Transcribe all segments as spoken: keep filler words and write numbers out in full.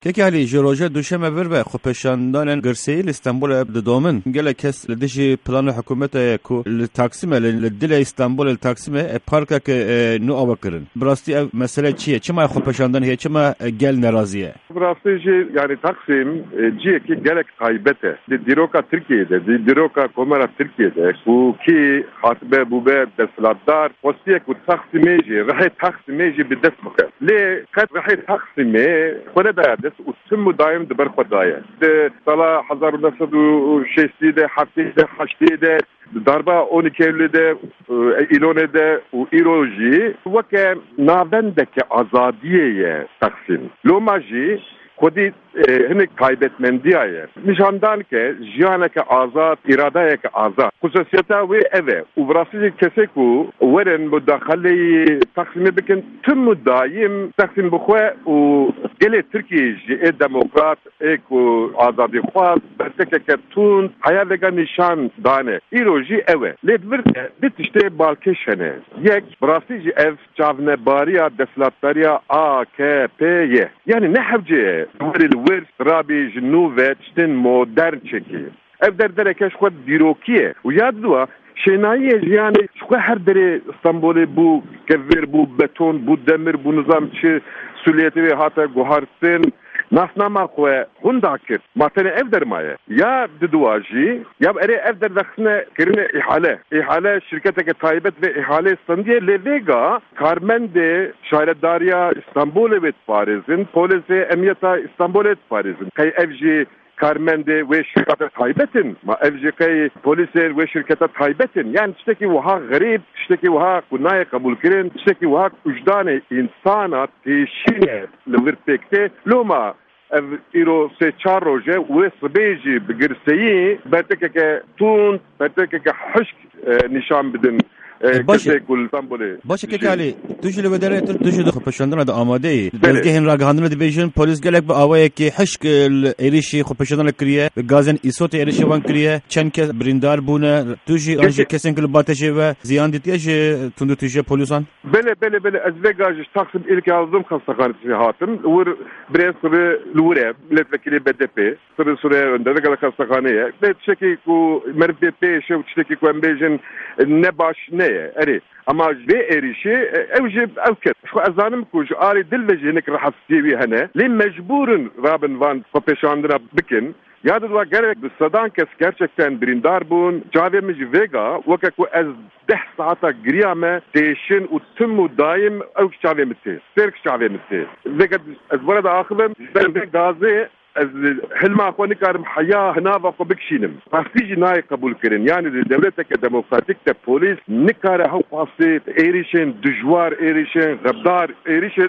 Keki hali jiroja düşeme bir ve xupêşandanên girseyî li İstanbulê didomin gelek kes li dijî plana hikûmetê ku li Taksimê li dilê İstanbulê li Taksimê e parkeke nû ava kirin. Bi rastî ev mesele çi ye? Çima xupêşandan heye? Çima gel nerazî? Bi rastî jî yani Taksim ciyekî gelek taybet e. Di dîroka Tirkiyeyê di dîroka komara Tirkiyeyê ku kî hatibe bûbe desthilatdar postiye ku Taksimê jî rihê Taksimê jî bi dest bike. Lê qet rihê Taksimê xwe nedaya dest û tim daim di ber xwe daye. Di sala hezar û neh sed û şêstî de heftê de heştê de darba on iki Eylül'de de İlon'e de û îro jî weke navendeke azadiyê Taksim. Loma jî Kodî hinek kaybetmendiya ye. Nişandan ke jiyaneke azad, iradeyeke azad. Hususiyeta wê ev e. û bi rastî jî kesek û werin mudaxeleyê Taksimê bikin tim daim Taksim bixwe û gelê Tirkiyeyê jî ê demokrat ê ku azadîxwaz bertekeke tund heya vega nîşan dane. Îro jî ew e. Lê vir bi tiştê balkêş hene. Yek bi rastî jî ev çavnebariya desthilatdariya A K P ye. Yani ne hevce ye. wir rabî ji nû ve tiştên modern çekî. Ev derdereke ji xwe dîrokiye û yad dûa şênayiyê jiyanê ji xwe her derê İstanbolê bû kevêr bû beton bû demir bû nizam çi suliyetê wê hate guhartin nasnama xwe hunda kir matene ev dermaye ya didûa jî ya erê ev derdexine kirine îhale îhale şirketeke taybet ve îhale standiye lê vêga karmendê şahirdariya İstanbolê wê diparêzin polîsê emniyeta İstanbolê diparêzin qey ev jî karmendê wê şirketa taybetin ma ev jî qey polîsê wê şirketa taybetin yani tiştekî wiha xerîb tiştekî wiha ku naye qebûl kirin tiştekî wiha wijdanê însana têşîne li wir pêktê loma ev îro sê çar roje wê sibê jî bi girseyî bertekeke tund bertekeke hişk nîşan bidin. Başı, başı kekali, tujile ve dere tujile xupêşandana da amadeyî. Dezgehên ragihandina dibêjin polis gelek bi awayekî hişk êrişî xupêşandana kiriye ve gazên îsotê êrişî wan kiriye çend kes birîndar bûne tu jî an jî kesên li batêşê ve ziyan dîtiye ji tundu tujî polîsan? Bele bele bele ez vêga ji Taksim ilk aldım xastaxanesî hatim wir birê sirê li wir e milletvekîlê B D P sirê Sûriye önder gelek xastaxaneyê lê tiştekî ku meriv bê pêşê û tiştekî ku em bêjin ne baş ne erê ama vê êrişê ew jî ew kir xwe ez zanim ku ji alî dil ve jî hinek rihefsiyê wî hene lê mecbûrin rabin van xwepêşandina bikin ya didwa gerek bi sedan kes gerçekten birîndar bûn cavê min jî vêga weke ku ez deh saata giriya me têşin û tim û daim ew çavê min tê sêr çavê min tê vêga ez were da axivim ber vê gazê ez hilma xwe nikarim heya hinava xwe bikişînim. Rastî jî nayê qebûl kirin. Yani di devleteke demokratîk de polîs nikare hew pasê êrişên dijwar êrişên xebdar êrişên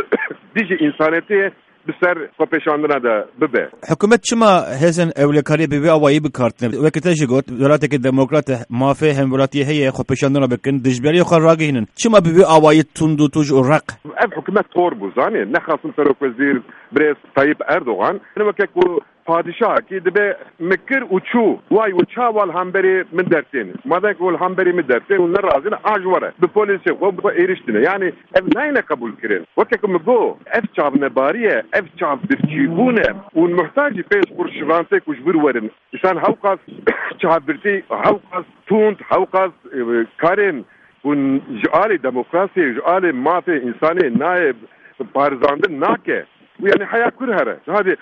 dijî însaniyetê bi ser xwepêşandina de bibe. Hikûmet çima hêzên ewlekariyê bi vê awayî bikartine? Wekî te jî got welatekî demokrat mafê hemwelatiyê heye xwepêşandina bikin dijberiyê xwe ragihînin. Çima bi vê awayî tund û tuj û req? Ev hikûmet tor bû zanî nexastin Serokwezîr Birêz Tayyip Erdogan weke ku padişahekî dibe mikir û çû way û çawa li hemberî min dertên madem ku li hemberî min dertên û nerazîn a ji were bi polîsê xwe êriştine yani ev nayne qebûl kirin weke ku min got ev çavnebarî ye ev çavbirçîbûn e û muhtacî pêş qurşivansê ku ji wir werin îsan hewqas çavbirtî hewqas tund hewqas karên hûn ji alî demokrasiyê ji alî mafê însanê nayê parêzandin nake yani heya kur here hadi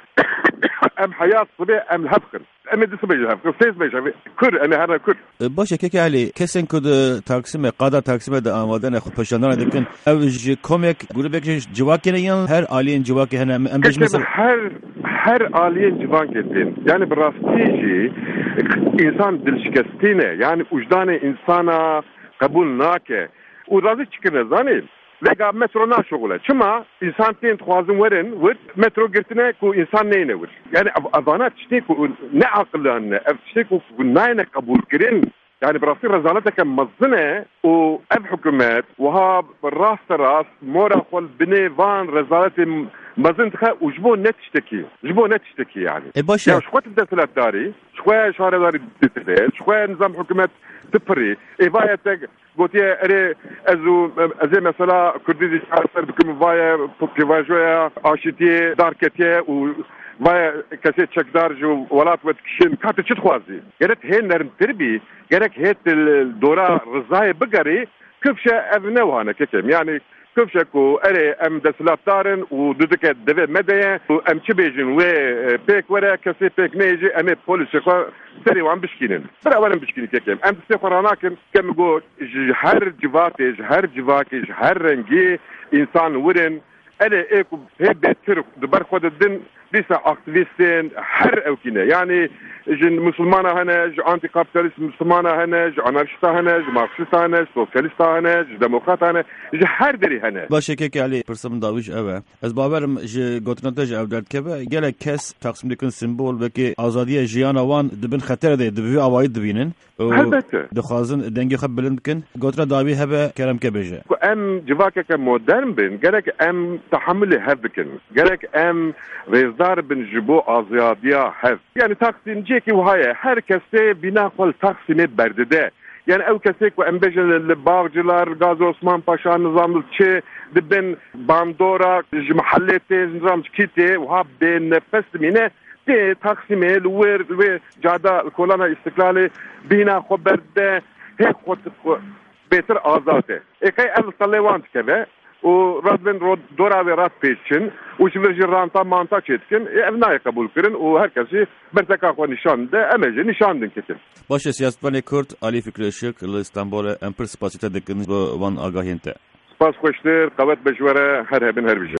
em hayat sibê em hevkir em di sibê hevkir sêz bêje kur em her kur baş keke alî kesên ku di Taksimê qada Taksimê de amadene xwepêşandana dikin ev ji komek grûpek ji civakê yan her aliyên civakê hene em bêjin her her aliyên civakê tên yani bi rastî jî insan dilşikestîne yani ujdanê insana qebûl nake û razî çikirine zanî Vega metro naşogule. Çima insan tên dixwazin werin wir metro girtine ku insan neyne wir. Yani avana tiştê ku ne aqilane ev tiştê ku nayne qebûl kirin yani bi rastî rezaleteke mezin e û ev hikûmet wiha rast rast mora xwe binê van rezaletê mezin dixe û ji bo ne tiştekî ji bo ne tiştekî yani. E baş ya ji xwe desthilatdarî ji xwe şaredarî ditibe ji xwe nizam hikûmet tipirî êvayete gotiye ere ezu ez mesela Kurdî çarşır bikim vaya pivajoya aşitiye darketiye u vaya kesê çekdar ji welat we dikişin katê çi dixwazî gerek hê nermtir bî gerek hê dora rizayê bigerî kifşe ev ne wane kekem yani kifşe ku erê em desthilatdarin û dudike divê medeye û em çi bêjin wê pêk were kesê pêk nêjî em ê polîsê xwe serê wan bişkînin bir ewelim bişkînî kekem em distê xwe ranakin kem got ji her civatê ji her civakê ji her rengî însan wirin erê ê ku hê bêtir di ber xwe didin dîsa aktivîstên her ewkîne yani ji Müslümana hene ji antikapitalîst Müslümana hene ji anarşîsta hene ji marksîsta hene ji sosyalîsta hene ji demokrata hene ji her derî hene. Baş yekekê Elî pirsim dawî ji ev e ez bawerim ji gotina te ji ev derdkeve gelek kes Taksim dikin simbol vekî azadiya jiyana wan dibin xeterê de di vî awayî dibînin elbette dixwazin dengê xwe bilind bikin gotina dawî hebe keremke bêje em civakeke modern bin gerek em tahammülê hev bikin gerek em rêzdar bin ji bo azadiya hev yani Taksim ciyekî wihaye her kesê bîna xwe Taksimê berdide yani ew kesê ku em bêjin li Bağcılar Gazi Osman Paşa nizam çi dibin bandora ji mahallê tê nizam kîtê wiha bênefes dimîne tê Taksimê li wêr wê cada kolana İstiklalê bîna xwe berde hê xwe bêtir azad e êkey ev salê wan dikeve û radbin dora wê rast pêçin û ji vir jî ranta manta çêdikin ev nayê qebûl kirin û her kesî berteka xwe nîşan de em ê jî nîşan din ketin. Baş e siyasetvanê Kurd Alî Fikri Işık li Stenbolê em pir spasî te dikin bi wan agahiyên te. Spas xweştir qewet bejwere her hebin her bijî.